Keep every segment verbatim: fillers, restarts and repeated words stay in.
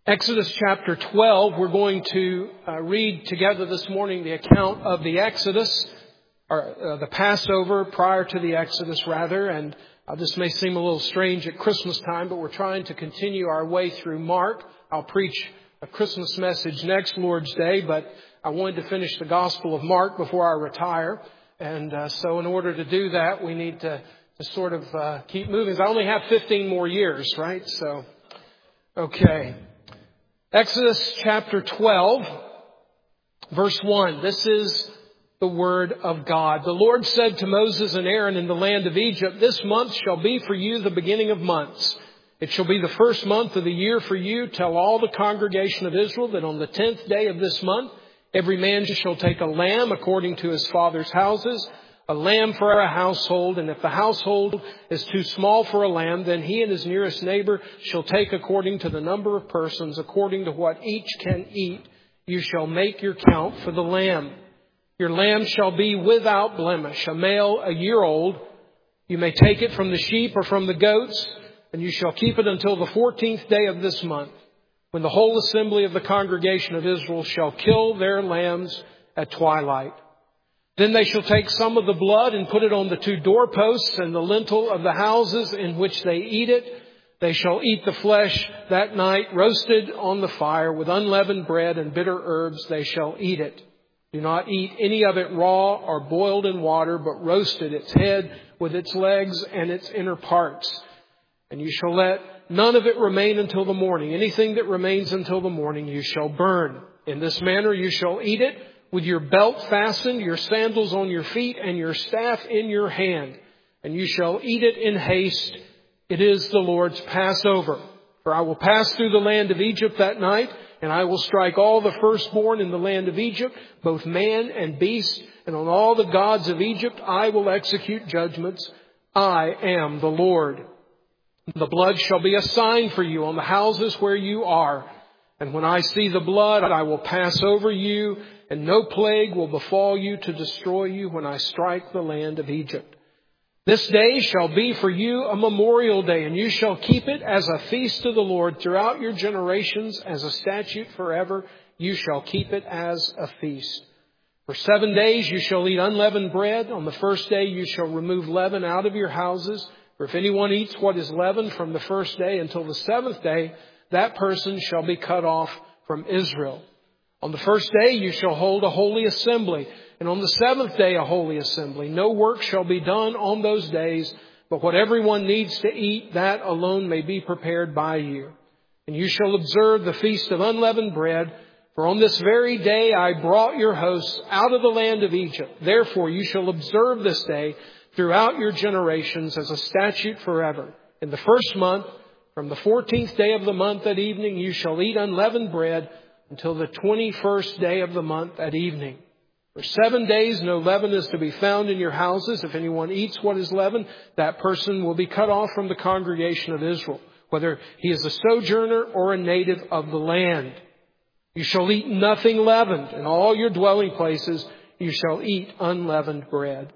Exodus chapter twelve, we're going to uh, read together this morning the account of the Exodus, or uh, the Passover prior to the Exodus rather. And uh, this may seem a little strange at Christmas time, but we're trying to continue our way through Mark. I'll preach a Christmas message next Lord's Day, but I wanted to finish the Gospel of Mark before I retire. And uh, so in order to do that, we need to, to sort of uh, keep moving. I only have fifteen more years, right? So, okay. Exodus chapter twelve, verse one. This is the word of God. The Lord said to Moses and Aaron in the land of Egypt, "This month shall be for you the beginning of months. It shall be the first month of the year for you. Tell all the congregation of Israel that on the tenth day of this month, every man shall take a lamb according to his father's houses, a lamb for a household, and if the household is too small for a lamb, then he and his nearest neighbor shall take according to the number of persons, according to what each can eat. You shall make your count for the lamb. Your lamb shall be without blemish, a male a year old. You may take it from the sheep or from the goats, and you shall keep it until the fourteenth day of this month, when the whole assembly of the congregation of Israel shall kill their lambs at twilight. Then they shall take some of the blood and put it on the two doorposts and the lintel of the houses in which they eat it. They shall eat the flesh that night, roasted on the fire with unleavened bread and bitter herbs. They shall eat it. Do not eat any of it raw or boiled in water, but roasted, its head with its legs and its inner parts. And you shall let none of it remain until the morning. Anything that remains until the morning you shall burn. In this manner you shall eat it, with your belt fastened, your sandals on your feet, and your staff in your hand. And you shall eat it in haste. It is the Lord's Passover. For I will pass through the land of Egypt that night, and I will strike all the firstborn in the land of Egypt, both man and beast, and on all the gods of Egypt I will execute judgments. I am the Lord. The blood shall be a sign for you on the houses where you are. And when I see the blood, I will pass over you, and no plague will befall you to destroy you when I strike the land of Egypt. This day shall be for you a memorial day, and you shall keep it as a feast to the Lord throughout your generations, as a statute forever. You shall keep it as a feast. For seven days you shall eat unleavened bread. On the first day you shall remove leaven out of your houses. For if anyone eats what is leavened from the first day until the seventh day, that person shall be cut off from Israel. On the first day you shall hold a holy assembly, and on the seventh day a holy assembly. No work shall be done on those days, but what everyone needs to eat, that alone may be prepared by you. And you shall observe the feast of unleavened bread, for on this very day I brought your hosts out of the land of Egypt. Therefore you shall observe this day throughout your generations as a statute forever. In the first month, from the fourteenth day of the month at evening, you shall eat unleavened bread until the twenty-first day of the month at evening. For seven days no leaven is to be found in your houses. If anyone eats what is leavened, that person will be cut off from the congregation of Israel, whether he is a sojourner or a native of the land. You shall eat nothing leavened. In all your dwelling places you shall eat unleavened bread.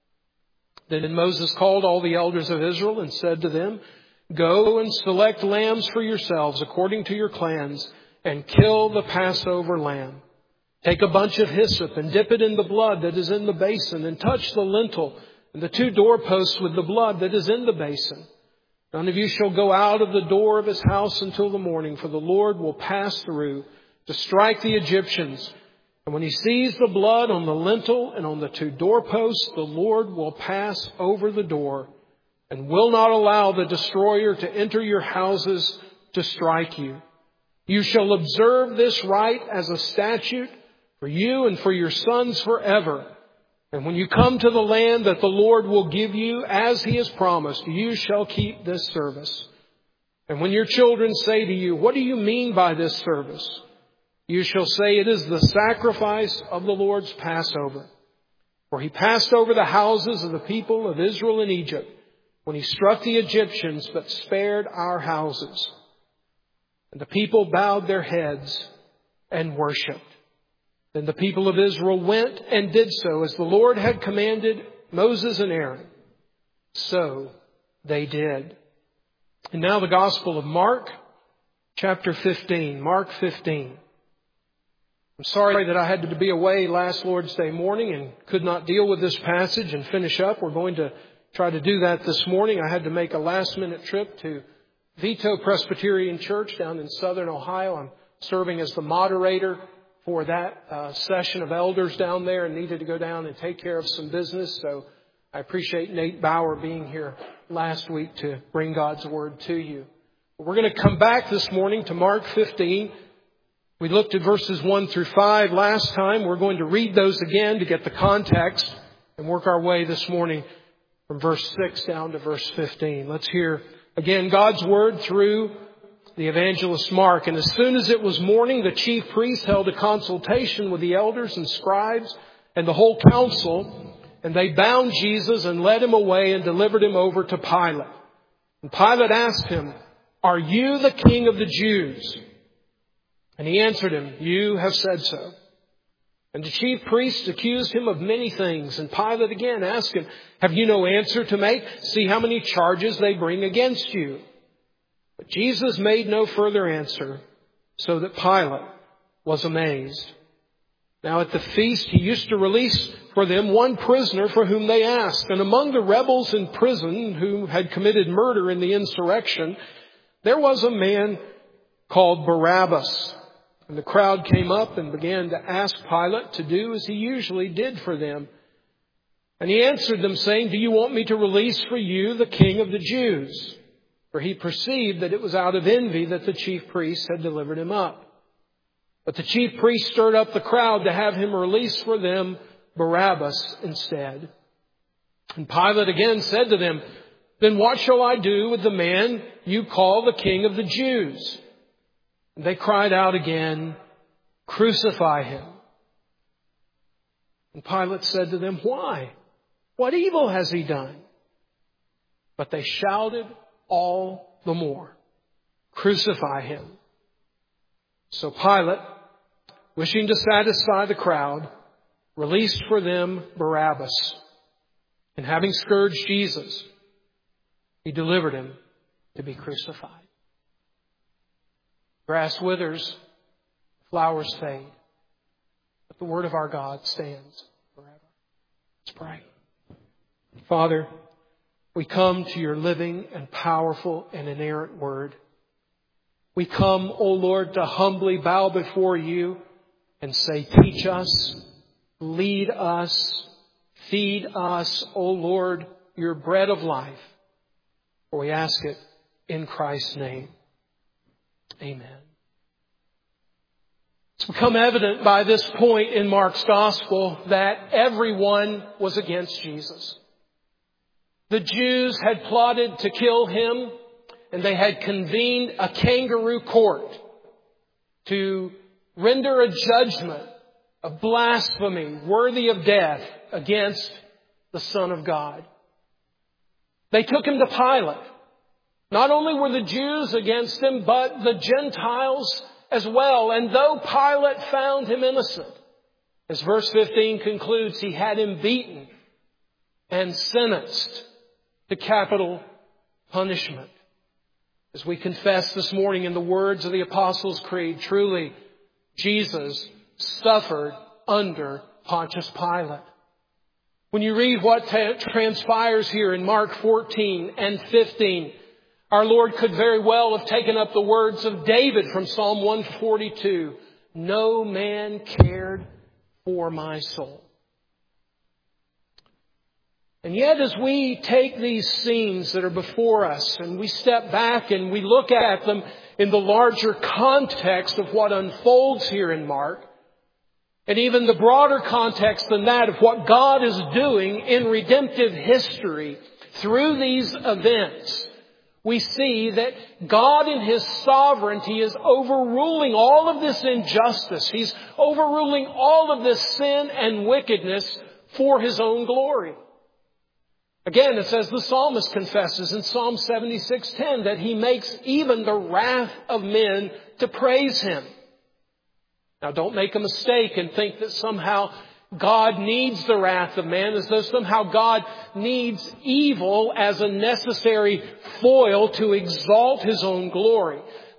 Then Moses called all the elders of Israel and said to them, "Go and select lambs for yourselves according to your clans, and kill the Passover lamb. Take a bunch of hyssop and dip it in the blood that is in the basin, and touch the lintel and the two doorposts with the blood that is in the basin. None of you shall go out of the door of his house until the morning, for the Lord will pass through to strike the Egyptians. And when he sees the blood on the lintel and on the two doorposts, the Lord will pass over the door and will not allow the destroyer to enter your houses to strike you. You shall observe this rite as a statute for you and for your sons forever. And when you come to the land that the Lord will give you, as he has promised, you shall keep this service. And when your children say to you, 'What do you mean by this service?' you shall say, 'It is the sacrifice of the Lord's Passover. For he passed over the houses of the people of Israel in Egypt when he struck the Egyptians, but spared our houses.' And the people bowed their heads and worshipped. Then the people of Israel went and did so as the Lord had commanded Moses and Aaron. So they did." And now the Gospel of Mark, chapter fifteen, Mark fifteen. I'm sorry that I had to be away last Lord's Day morning and could not deal with this passage and finish up. We're going to try to do that this morning. I had to make a last minute trip to Vito Presbyterian Church down in southern Ohio. I'm serving as the moderator for that uh, session of elders down there and needed to go down and take care of some business. So I appreciate Nate Bauer being here last week to bring God's Word to you. We're going to come back this morning to Mark fifteen. We looked at verses one through five last time. We're going to read those again to get the context and work our way this morning from verse six down to verse fifteen. Let's hear again God's Word through the evangelist Mark. And as soon as it was morning, the chief priests held a consultation with the elders and scribes and the whole council, and they bound Jesus and led him away and delivered him over to Pilate. And Pilate asked him, "Are you the king of the Jews?" And he answered him, "You have said so." And the chief priests accused him of many things. And Pilate again asked him, "Have you no answer to make? See how many charges they bring against you." But Jesus made no further answer, so that Pilate was amazed. Now at the feast he used to release for them one prisoner for whom they asked. And among the rebels in prison who had committed murder in the insurrection, there was a man called Barabbas. And the crowd came up and began to ask Pilate to do as he usually did for them. And he answered them, saying, "Do you want me to release for you the king of the Jews?" For he perceived that it was out of envy that the chief priests had delivered him up. But the chief priests stirred up the crowd to have him release for them Barabbas instead. And Pilate again said to them, "Then what shall I do with the man you call the king of the Jews?" And they cried out again, "Crucify him." And Pilate said to them, "Why? What evil has he done?" But they shouted all the more, "Crucify him." So Pilate, wishing to satisfy the crowd, released for them Barabbas. And having scourged Jesus, he delivered him to be crucified. Grass withers, flowers fade, but the word of our God stands forever. Let's pray. Father, we come to your living and powerful and inerrant word. We come, O Lord, to humbly bow before you and say, teach us, lead us, feed us, O Lord, your bread of life. For we ask it in Christ's name. Amen. It's become evident by this point in Mark's gospel that everyone was against Jesus. The Jews had plotted to kill him, and they had convened a kangaroo court to render a judgment of blasphemy worthy of death against the Son of God. They took him to Pilate. Not only were the Jews against him, but the Gentiles as well. And though Pilate found him innocent, as verse fifteen concludes, he had him beaten and sentenced to capital punishment. As we confess this morning in the words of the Apostles' Creed, truly, Jesus suffered under Pontius Pilate. When you read what t- transpires here in Mark fourteen and fifteen, our Lord could very well have taken up the words of David from Psalm one forty-two. No man cared for my soul. And yet as we take these scenes that are before us and we step back and we look at them in the larger context of what unfolds here in Mark, and even the broader context than that of what God is doing in redemptive history through these events, we see that God in His sovereignty is overruling all of this injustice. He's overruling all of this sin and wickedness for His own glory. Again, it's as the psalmist confesses in Psalm seventy-six ten that He makes even the wrath of men to praise Him. Now, don't make a mistake and think that somehow God needs the wrath of man, as though somehow God needs evil as a necessary foil to exalt His own glory.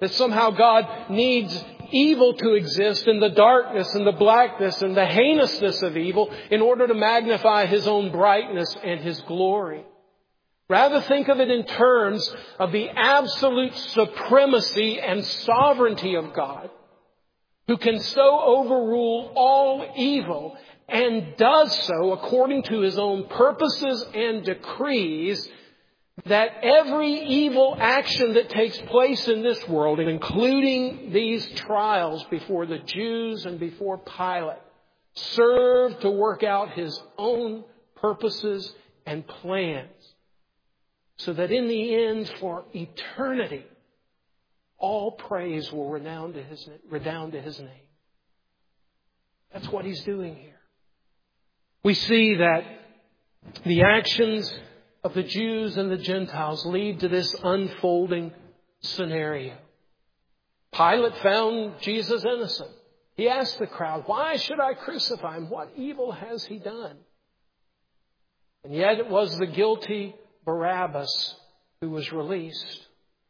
That somehow God needs evil to exist in the darkness and the blackness and the heinousness of evil in order to magnify His own brightness and His glory. Rather, think of it in terms of the absolute supremacy and sovereignty of God, who can so overrule all evil and does so according to His own purposes and decrees, that every evil action that takes place in this world, including these trials before the Jews and before Pilate, serve to work out His own purposes and plans, so that in the end, for eternity, all praise will redound to His, redound to His name. That's what He's doing here. We see that the actions of the Jews and the Gentiles lead to this unfolding scenario. Pilate found Jesus innocent. He asked the crowd, "Why should I crucify Him? What evil has He done?" And yet it was the guilty Barabbas who was released.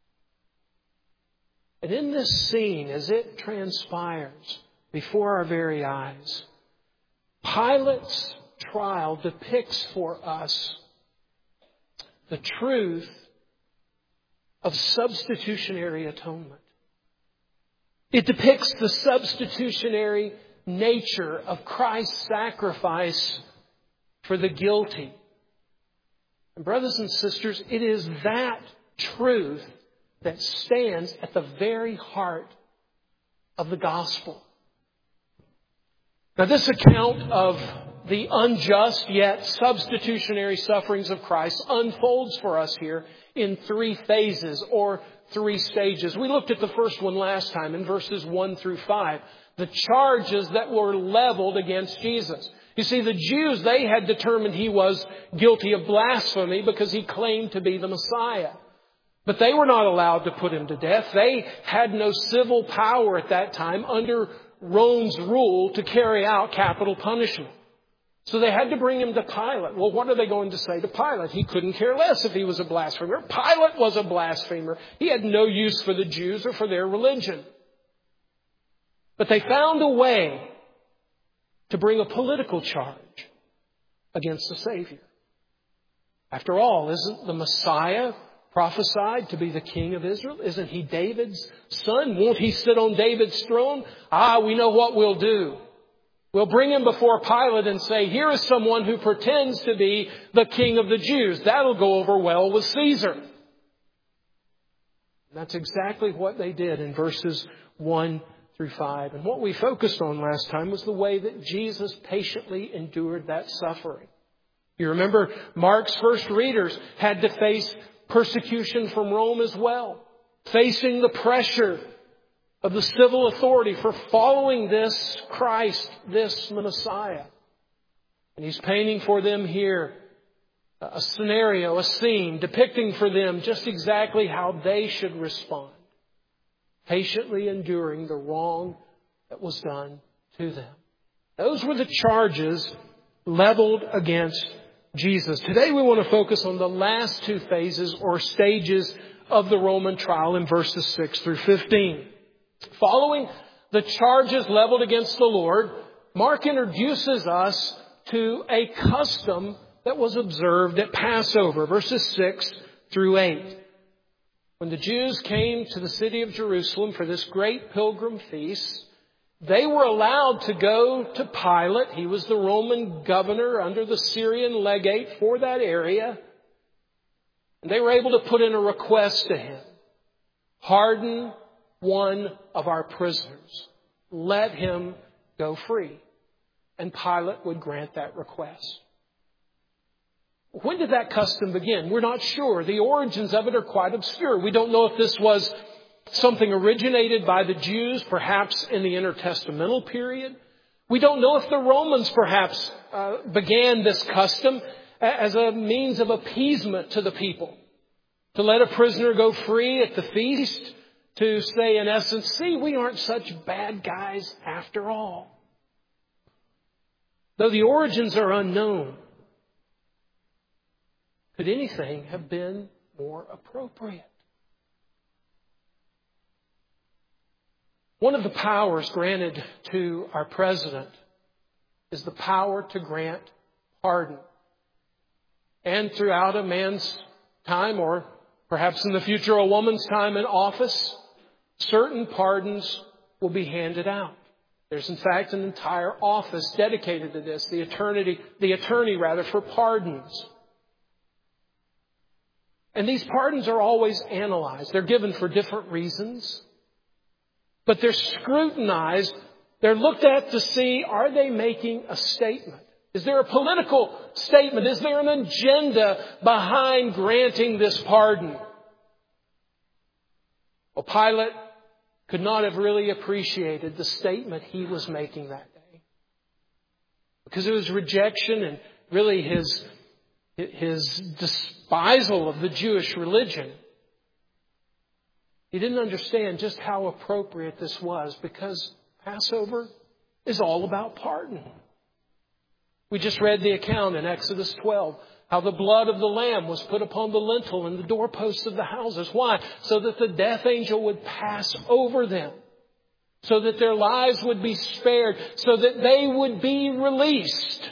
And in this scene, as it transpires before our very eyes, Pilate's trial depicts for us the truth of substitutionary atonement. It depicts the substitutionary nature of Christ's sacrifice for the guilty. And brothers and sisters, it is that truth that stands at the very heart of the gospel. Now, this account of the unjust yet substitutionary sufferings of Christ unfolds for us here in three phases or three stages. We looked at the first one last time in verses one through five. The charges that were leveled against Jesus. You see, the Jews, they had determined He was guilty of blasphemy because He claimed to be the Messiah. But they were not allowed to put Him to death. They had no civil power at that time under Rome's rule to carry out capital punishment. So they had to bring Him to Pilate. Well, what are they going to say to Pilate? He couldn't care less if he was a blasphemer. Pilate was a blasphemer. He had no use for the Jews or for their religion. But they found a way to bring a political charge against the Savior. After all, isn't the Messiah prophesied to be the King of Israel? Isn't He David's son? Won't He sit on David's throne? Ah, we know what we'll do. We'll bring Him before Pilate and say, here is someone who pretends to be the King of the Jews. That'll go over well with Caesar. And that's exactly what they did in verses one through five. And what we focused on last time was the way that Jesus patiently endured that suffering. You remember Mark's first readers had to face persecution from Rome as well, facing the pressure of the civil authority for following this Christ, this Messiah. And He's painting for them here a scenario, a scene, depicting for them just exactly how they should respond, patiently enduring the wrong that was done to them. Those were the charges leveled against Jesus. Today we want to focus on the last two phases or stages of the Roman trial in verses six through fifteen. Following the charges leveled against the Lord, Mark introduces us to a custom that was observed at Passover, verses six through eight. When the Jews came to the city of Jerusalem for this great pilgrim feast, they were allowed to go to Pilate. He was the Roman governor under the Syrian legate for that area. And they were able to put in a request to him. Pardon one of our prisoners. Let him go free. And Pilate would grant that request. When did that custom begin? We're not sure. The origins of it are quite obscure. We don't know if this was something originated by the Jews, perhaps in the intertestamental period. We don't know if the Romans perhaps uh, began this custom as a means of appeasement to the people. To let a prisoner go free at the feast. To say, in essence, see, we aren't such bad guys after all. Though the origins are unknown, could anything have been more appropriate? One of the powers granted to our president is the power to grant pardon. And throughout a man's time, or perhaps in the future a woman's time in office, certain pardons will be handed out. There's in fact an entire office dedicated to this, the attorney, the attorney rather, for pardons. And these pardons are always analyzed. They're given for different reasons. But they're scrutinized. They're looked at to see, are they making a statement? Is there a political statement? Is there an agenda behind granting this pardon? Well, Pilate could not have really appreciated the statement he was making that day, because it was rejection and really his, his despisal of the Jewish religion. He didn't understand just how appropriate this was, because Passover is all about pardon. We just read the account in Exodus twelve, how the blood of the lamb was put upon the lintel and the doorposts of the houses. Why? So that the death angel would pass over them, so that their lives would be spared, so that they would be released.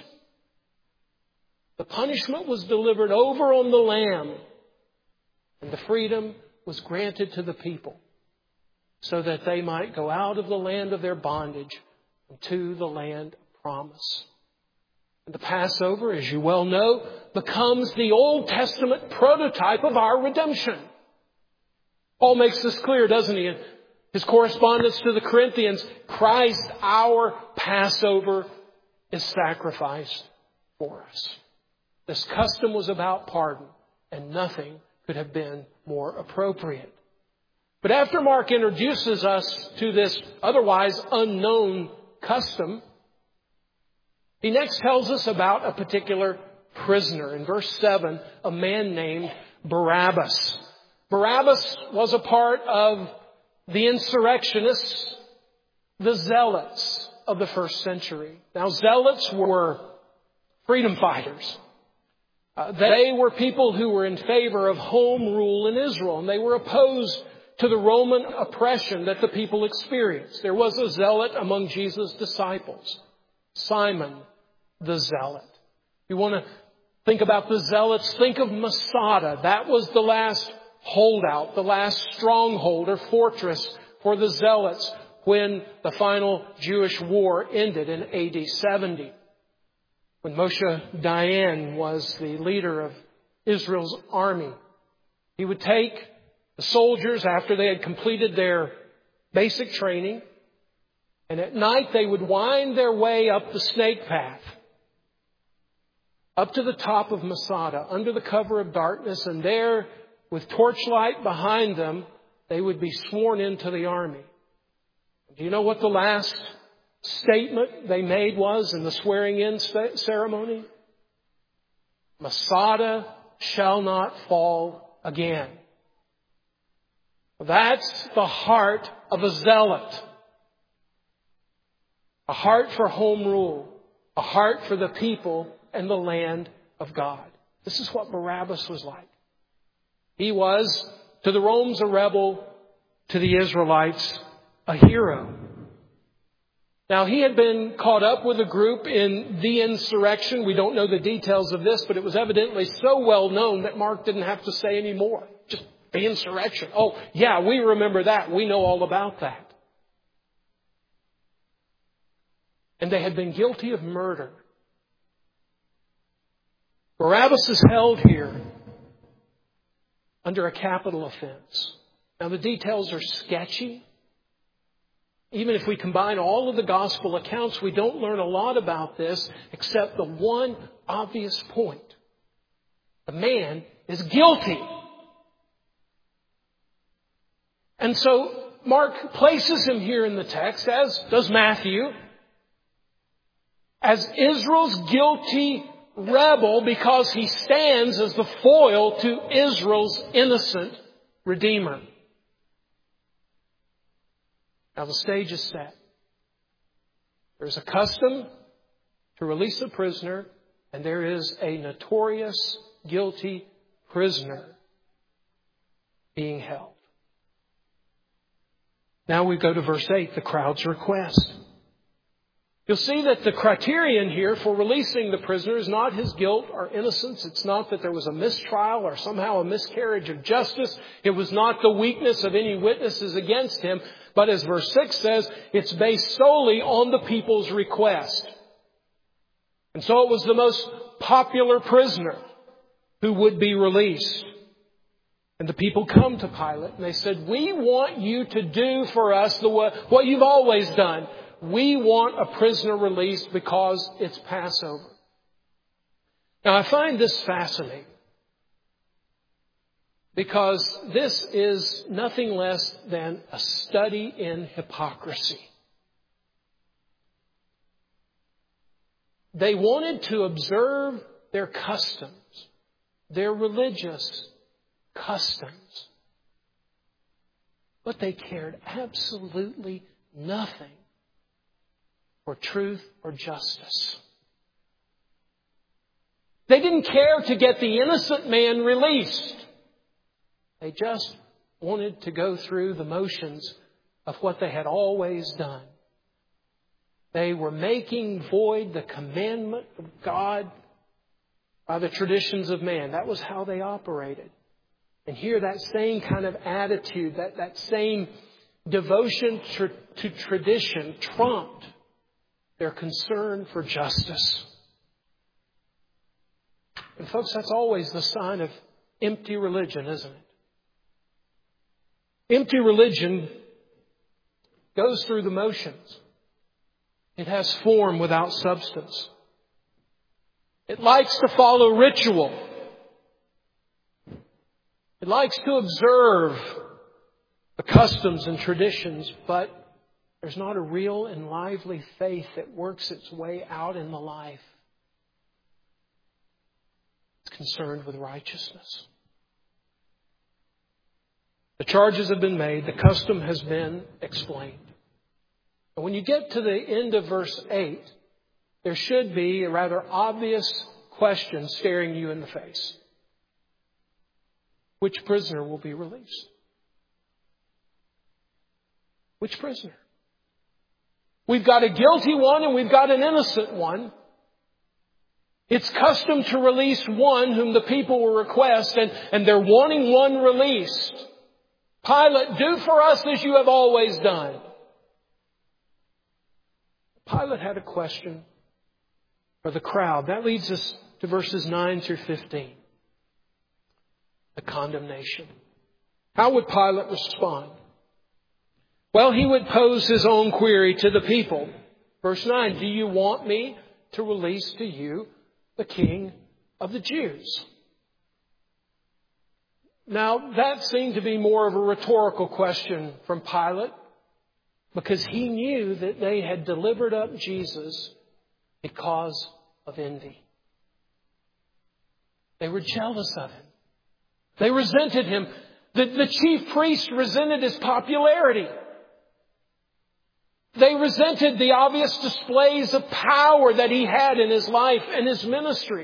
The punishment was delivered over on the lamb, and the freedom was granted to the people, so that they might go out of the land of their bondage into the land of promise. And the Passover, as you well know, becomes the Old Testament prototype of our redemption. Paul makes this clear, doesn't he? In his correspondence to the Corinthians, Christ, our Passover, is sacrificed for us. This custom was about pardon, and nothing could have been more appropriate. But after Mark introduces us to this otherwise unknown custom, he next tells us about a particular prisoner. In verse seven, a man named Barabbas. Barabbas was a part of the insurrectionists, the zealots of the first century. Now, zealots were freedom fighters. Uh, they were people who were in favor of home rule in Israel, and they were opposed to the Roman oppression that the people experienced. There was a zealot among Jesus' disciples, Simon the Zealot. You want to think about the zealots, think of Masada. That was the last holdout, the last stronghold or fortress for the zealots when the final Jewish war ended in A D seventy. When Moshe Dayan was the leader of Israel's army, he would take the soldiers after they had completed their basic training, and at night they would wind their way up the snake path, up to the top of Masada, under the cover of darkness, and there, with torchlight behind them, they would be sworn into the army. Do you know what the last statement they made was in the swearing-in ceremony? Masada shall not fall again. That's the heart of a zealot. A heart for home rule. A heart for the people and the land of God. This is what Barabbas was like. He was, to the Romans, a rebel. To the Israelites, a hero. Now, he had been caught up with a group in the insurrection. We don't know the details of this, but it was evidently so well known that Mark didn't have to say any more. Just the insurrection. Oh, yeah, we remember that. We know all about that. And they had been guilty of murder. Barabbas is held here under a capital offense. Now, the details are sketchy. Even if we combine all of the gospel accounts, we don't learn a lot about this except the one obvious point. The man is guilty. And so Mark places him here in the text, as does Matthew, as Israel's guilty rebel, because he stands as the foil to Israel's innocent Redeemer. Now the stage is set. There's a custom to release a prisoner, and there is a notorious guilty prisoner being held. Now we go to verse eight, the crowd's request. You'll see that the criterion here for releasing the prisoner is not his guilt or innocence. It's not that there was a mistrial or somehow a miscarriage of justice. It was not the weakness of any witnesses against him. But as verse six says, it's based solely on the people's request. And so it was the most popular prisoner who would be released. And the people come to Pilate and they said, we want you to do for us the what you've always done. We want a prisoner released because it's Passover. Now I find this fascinating because this is nothing less than a study in hypocrisy. They wanted to observe their customs, their religious customs, but they cared absolutely nothing for truth or justice. They didn't care to get the innocent man released. They just wanted to go through the motions of what they had always done. They were making void the commandment of God by the traditions of man. That was how they operated. And here that same kind of attitude, that, that same devotion to, to tradition trumped their concern for justice. And folks, that's always the sign of empty religion, isn't it? Empty religion goes through the motions. It has form without substance. It likes to follow ritual. It likes to observe the customs and traditions, but there's not a real and lively faith that works its way out in the life. It's concerned with righteousness. The charges have been made. The custom has been explained. And when you get to the end of verse eight, there should be a rather obvious question staring you in the face. Which prisoner will be released? Which prisoner? We've got a guilty one and we've got an innocent one. It's custom to release one whom the people will request, and, and they're wanting one released. Pilate, do for us as you have always done. Pilate had a question for the crowd. That leads us to verses nine through fifteen. The condemnation. How would Pilate respond? Well, he would pose his own query to the people. Verse nine, do you want me to release to you the King of the Jews? Now, that seemed to be more of a rhetorical question from Pilate, because he knew that they had delivered up Jesus because of envy. They were jealous of him. They resented him. The, the chief priest resented his popularity. They resented the obvious displays of power that he had in his life and his ministry.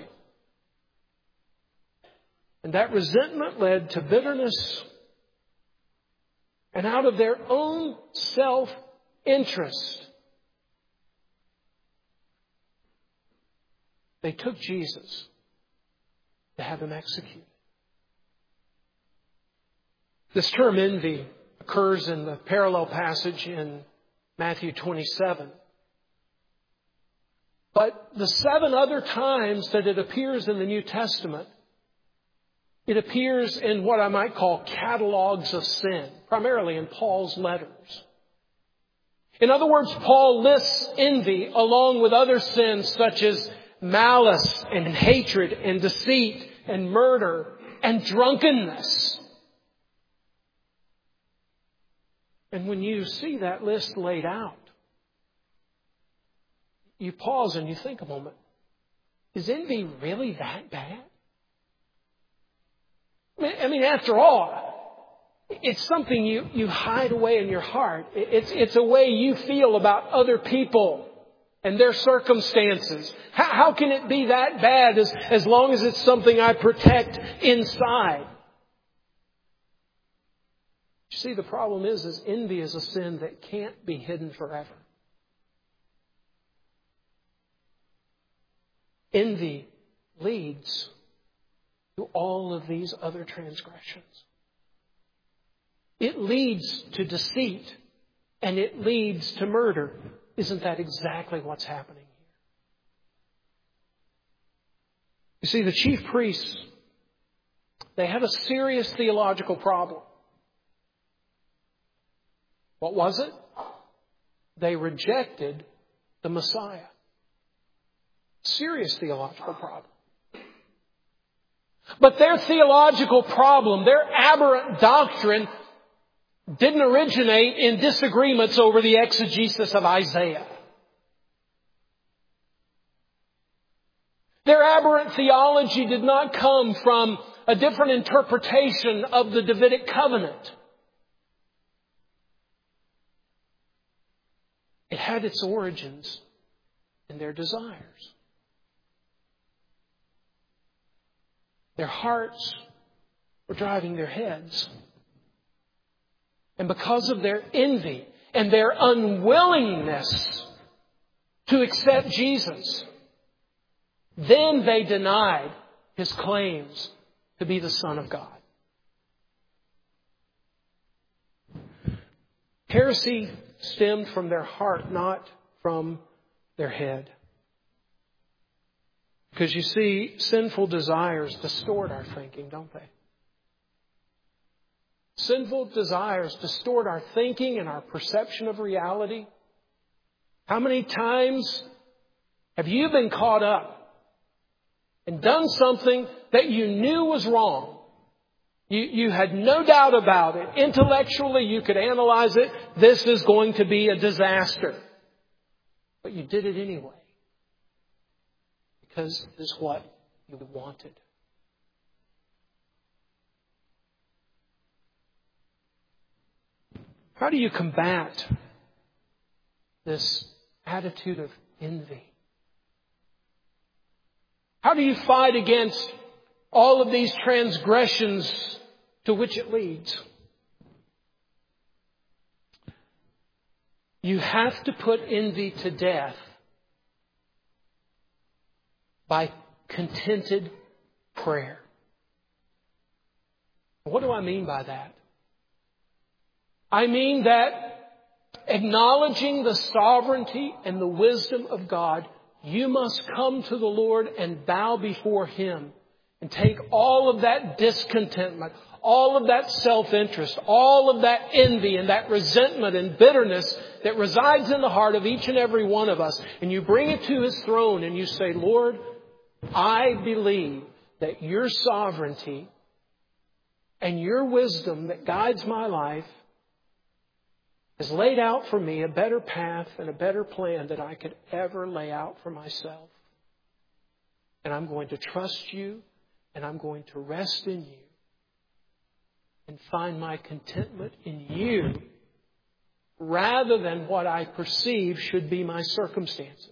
And that resentment led to bitterness. And out of their own self-interest, they took Jesus to have him executed. This term envy occurs in the parallel passage in Matthew twenty-seven. But the seven other times that it appears in the New Testament, it appears in what I might call catalogs of sin, primarily in Paul's letters. In other words, Paul lists envy along with other sins such as malice and hatred and deceit and murder and drunkenness. And when you see that list laid out, you pause and you think a moment, is envy really that bad? I mean, after all, it's something you, you hide away in your heart. It's, it's a way you feel about other people and their circumstances. How, how can it be that bad as, as long as it's something I protect inside? You see, the problem is, is envy is a sin that can't be hidden forever. Envy leads to all of these other transgressions. It leads to deceit, and it leads to murder. Isn't that exactly what's happening here? You see, the chief priests, they had a serious theological problem. What was it? They rejected the Messiah. Serious theological problem. But their theological problem, their aberrant doctrine, didn't originate in disagreements over the exegesis of Isaiah. Their aberrant theology did not come from a different interpretation of the Davidic covenant. It had its origins in their desires. Their hearts were driving their heads. And because of their envy and their unwillingness to accept Jesus, then they denied His claims to be the Son of God. Heresy stemmed from their heart, not from their head. Because you see, sinful desires distort our thinking, don't they? Sinful desires distort our thinking and our perception of reality. How many times have you been caught up and done something that you knew was wrong? You, you had no doubt about it. Intellectually, you could analyze it. This is going to be a disaster. But you did it anyway. Because it's what you wanted. How do you combat this attitude of envy? How do you fight against all of these transgressions to which it leads? You have to put envy to death by contented prayer. What do I mean by that? I mean that acknowledging the sovereignty and the wisdom of God, you must come to the Lord and bow before Him and take all of that discontentment, all of that self-interest, all of that envy and that resentment and bitterness that resides in the heart of each and every one of us, and you bring it to His throne and you say, Lord, I believe that your sovereignty and your wisdom that guides my life has laid out for me a better path and a better plan than I could ever lay out for myself. And I'm going to trust you, and I'm going to rest in you and find my contentment in you rather than what I perceive should be my circumstances.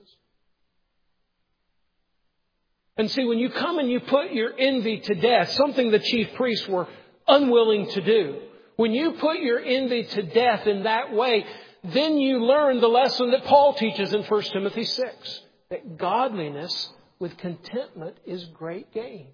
And see, when you come and you put your envy to death, something the chief priests were unwilling to do, when you put your envy to death in that way, then you learn the lesson that Paul teaches in First Timothy six, that godliness with contentment is great gain.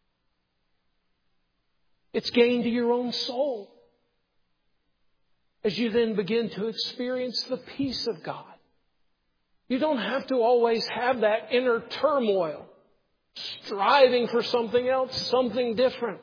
It's gain to your own soul as you then begin to experience the peace of God. You don't have to always have that inner turmoil, striving for something else, something different.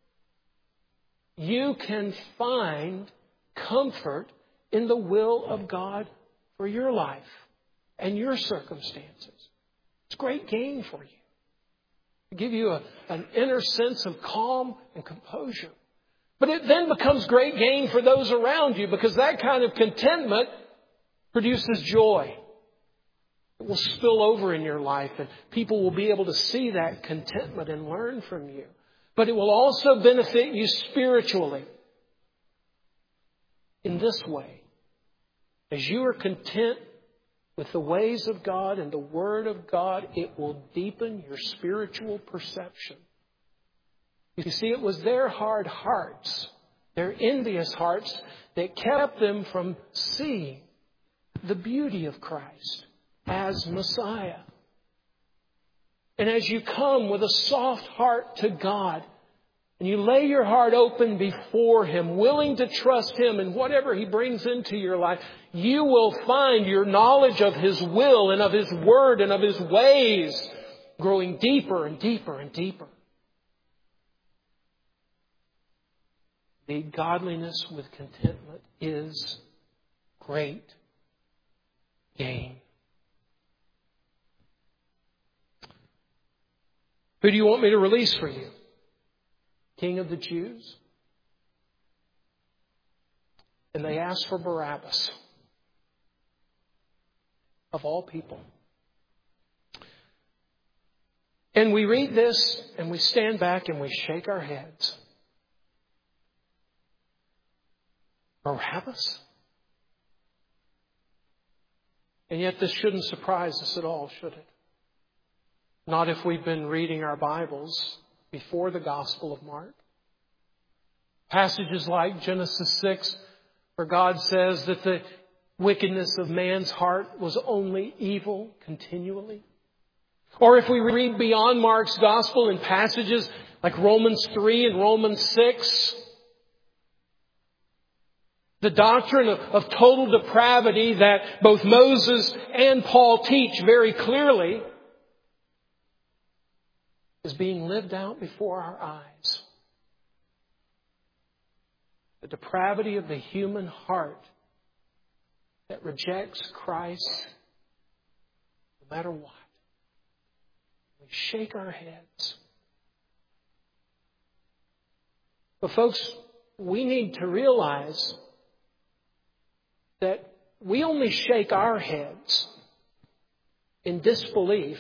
You can find comfort in the will of God for your life and your circumstances. It's great gain for you. It gives you a, an inner sense of calm and composure. But it then becomes great gain for those around you, because that kind of contentment produces joy. It will spill over in your life, and people will be able to see that contentment and learn from you. But it will also benefit you spiritually in this way. As you are content with the ways of God and the Word of God, it will deepen your spiritual perception. You see, it was their hard hearts Their envious hearts that kept them from seeing the beauty of Christ as Messiah. And as you come with a soft heart to God, and you lay your heart open before Him, willing to trust Him in whatever He brings into your life, you will find your knowledge of His will and of His Word and of His ways growing deeper and deeper and deeper. The godliness with contentment is great gain. Who do you want me to release for you? King of the Jews? And they asked for Barabbas. Of all people. And we read this and we stand back and we shake our heads. Barabbas? And yet this shouldn't surprise us at all, should it? Not if we've been reading our Bibles before the Gospel of Mark. Passages like Genesis six, where God says that the wickedness of man's heart was only evil continually. Or if we read beyond Mark's Gospel in passages like Romans three and Romans six, the doctrine of, of total depravity that both Moses and Paul teach very clearly is being lived out before our eyes. The depravity of the human heart that rejects Christ no matter what. We shake our heads. But folks, we need to realize that we only shake our heads in disbelief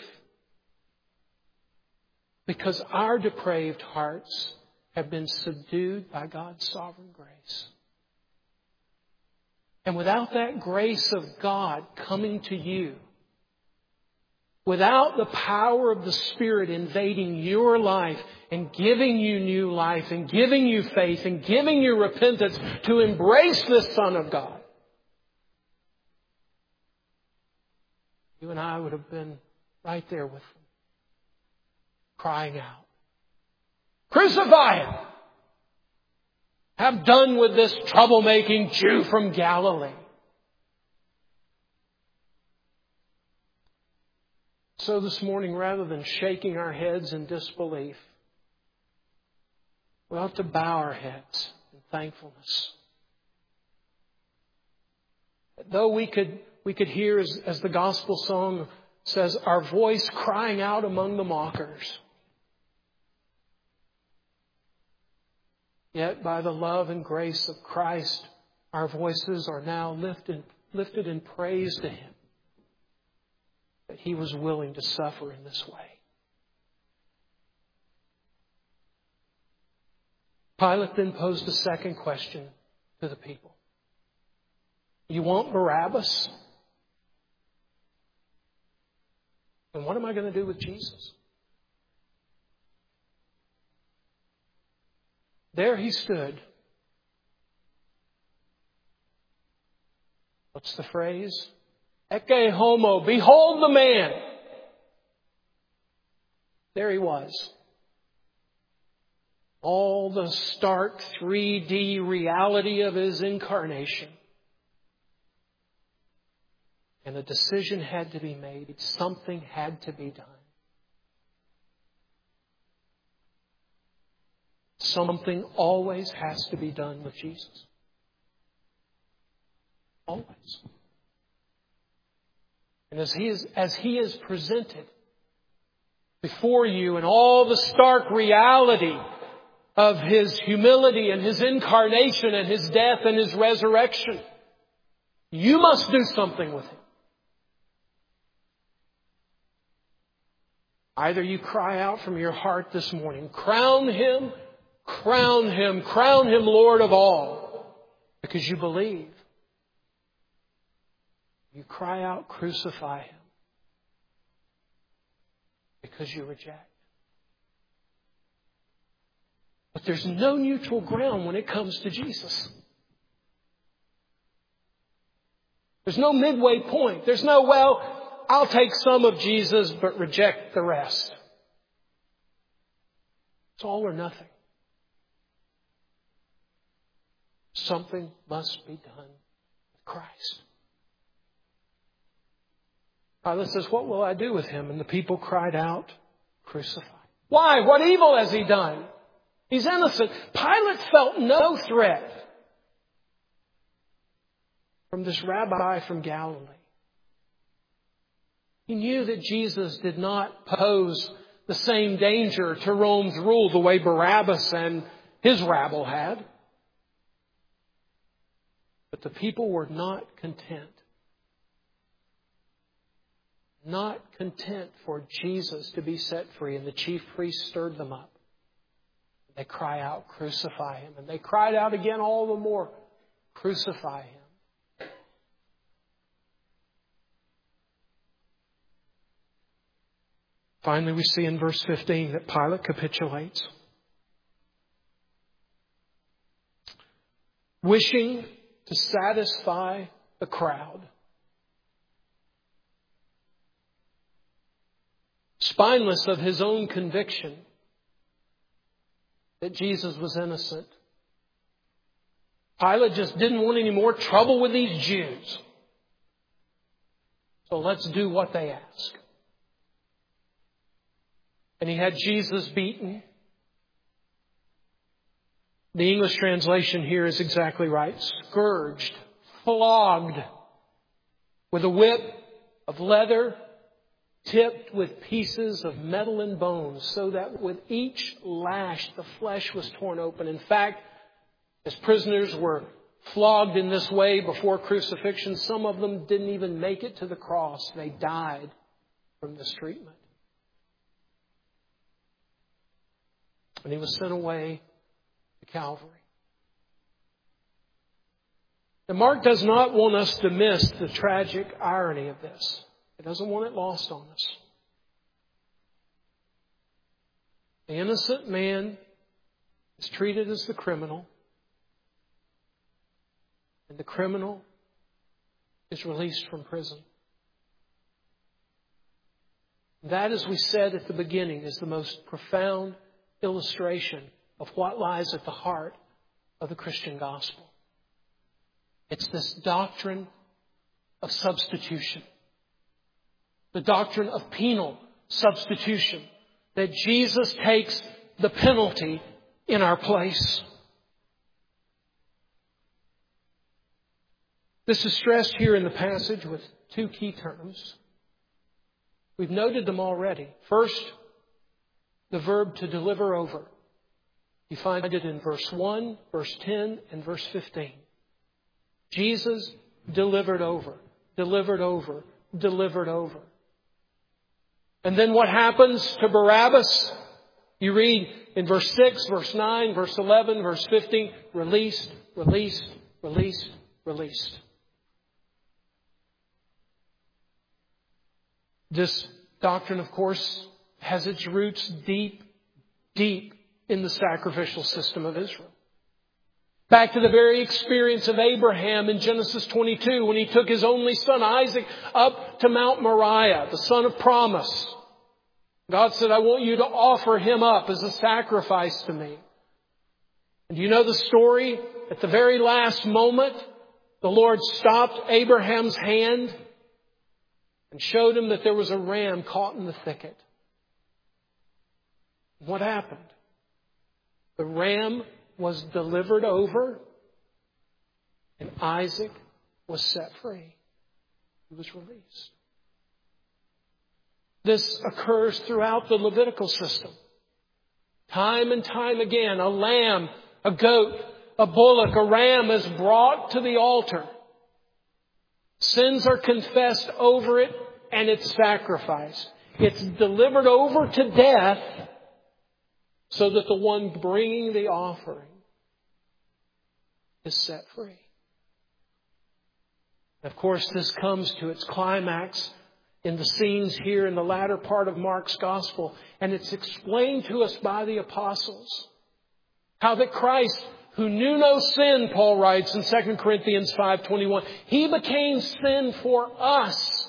because our depraved hearts have been subdued by God's sovereign grace. And without that grace of God coming to you, without the power of the Spirit invading your life and giving you new life and giving you faith and giving you repentance to embrace the Son of God, you and I would have been right there with them, crying out, "Crucify Him! Have done with this troublemaking Jew from Galilee." So this morning, rather than shaking our heads in disbelief, we ought to bow our heads in thankfulness. Though we could we could hear, as, as the gospel song says, our voice crying out among the mockers, yet by the love and grace of Christ, our voices are now lifted, lifted in praise to Him, that He was willing to suffer in this way. Pilate then posed a second question to the people. You want Barabbas? And what am I going to do with Jesus? There He stood. What's the phrase? Ecce homo, behold the man. There He was. All the stark three D reality of His incarnation. And a decision had to be made. Something had to be done. Something always has to be done with Jesus. Always. And as He is, as He is presented before you in all the stark reality of His humility and His incarnation and His death and His resurrection, you must do something with Him. Either you cry out from your heart this morning, crown Him, crown Him, crown Him Lord of all, because you believe. You cry out, crucify Him, because you reject. But there's no neutral ground when it comes to Jesus. There's no midway point. There's no, well, I'll take some of Jesus but reject the rest. It's all or nothing. Something must be done with Christ. Pilate says, what will I do with him? And the people cried out, crucify. Why? What evil has he done? He's innocent. Pilate felt no threat from this rabbi from Galilee. He knew that Jesus did not pose the same danger to Rome's rule the way Barabbas and his rabble had. But the people were not content. Not content for Jesus to be set free. And the chief priests stirred them up. They cry out, crucify him. And they cried out again all the more, crucify him. Finally, we see in verse fifteen that Pilate capitulates. Wishing to satisfy the crowd. Spineless of his own conviction that Jesus was innocent. Pilate just didn't want any more trouble with these Jews. So let's do what they ask. And he had Jesus beaten. The English translation here is exactly right. Scourged, flogged with a whip of leather tipped with pieces of metal and bones, so that with each lash the flesh was torn open. In fact, as prisoners were flogged in this way before crucifixion, some of them didn't even make it to the cross. They died from this treatment. And he was sent away to Calvary. Now, Mark does not want us to miss the tragic irony of this. He doesn't want it lost on us. The innocent man is treated as the criminal, and the criminal is released from prison. That, as we said at the beginning, is the most profound illustration of what lies at the heart of the Christian gospel. It's this doctrine of substitution. The doctrine of penal substitution. That Jesus takes the penalty in our place. This is stressed here in the passage with two key terms. We've noted them already. First, the verb to deliver over. You find it in verse one, verse ten, and verse fifteen. Jesus delivered over, delivered over, delivered over. And then what happens to Barabbas? You read in verse six, verse nine, verse eleven, verse fifteen, released, released, released, released. This doctrine, of course, has its roots deep, deep in the sacrificial system of Israel. Back to the very experience of Abraham in Genesis twenty-two, when he took his only son Isaac up to Mount Moriah, the son of promise. God said, I want you to offer him up as a sacrifice to me. And do you know the story? At the very last moment, the Lord stopped Abraham's hand and showed him that there was a ram caught in the thicket. What happened? The ram was delivered over and Isaac was set free. He was released. This occurs throughout the Levitical system. Time and time again, a lamb, a goat, a bullock, a ram is brought to the altar. Sins are confessed over it and it's sacrificed. It's delivered over to death so that the one bringing the offering is set free. Of course, this comes to its climax in the scenes here in the latter part of Mark's gospel. And it's explained to us by the apostles How that Christ, who knew no sin, Paul writes in Second Corinthians five twenty-one, He became sin for us,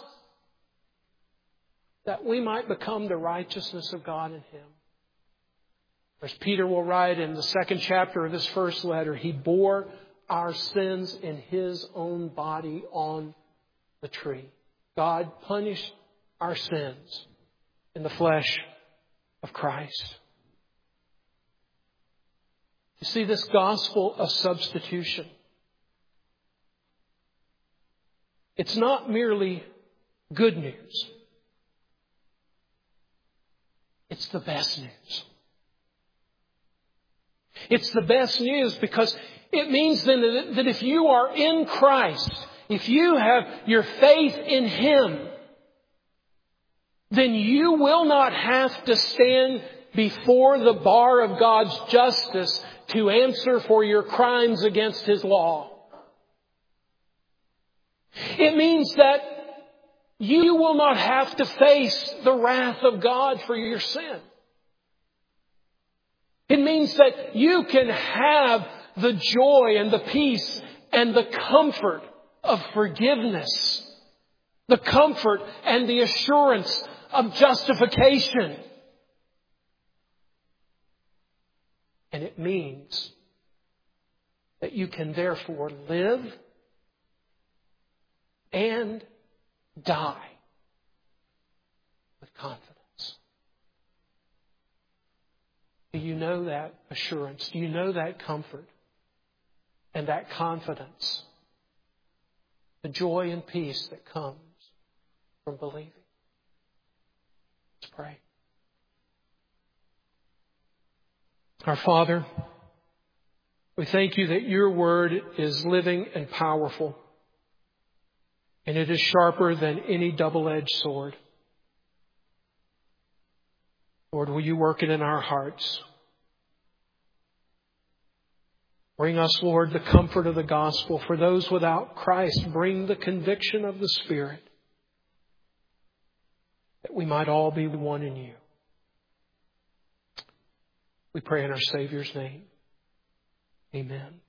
that we might become the righteousness of God in Him. As Peter will write in the second chapter of his first letter, He bore our sins in His own body on the tree. God punished our sins in the flesh of Christ. You see, this gospel of substitution, it's not merely good news. It's the best news. It's the best news because it means then that if you are in Christ, if you have your faith in Him, then you will not have to stand before the bar of God's justice to answer for your crimes against His law. It means that you will not have to face the wrath of God for your sin. It means that you can have the joy and the peace and the comfort of forgiveness, the comfort and the assurance of justification. And it means that you can therefore live and die with confidence. Do you know that assurance? Do you know that comfort and that confidence? The joy and peace that comes from believing. Let's pray. Our Father, we thank You that Your word is living and powerful, and it is sharper than any double-edged sword. Lord, will You work it in our hearts? Bring us, Lord, the comfort of the gospel. For those without Christ, bring the conviction of the Spirit, that we might all be one in You. We pray in our Savior's name. Amen.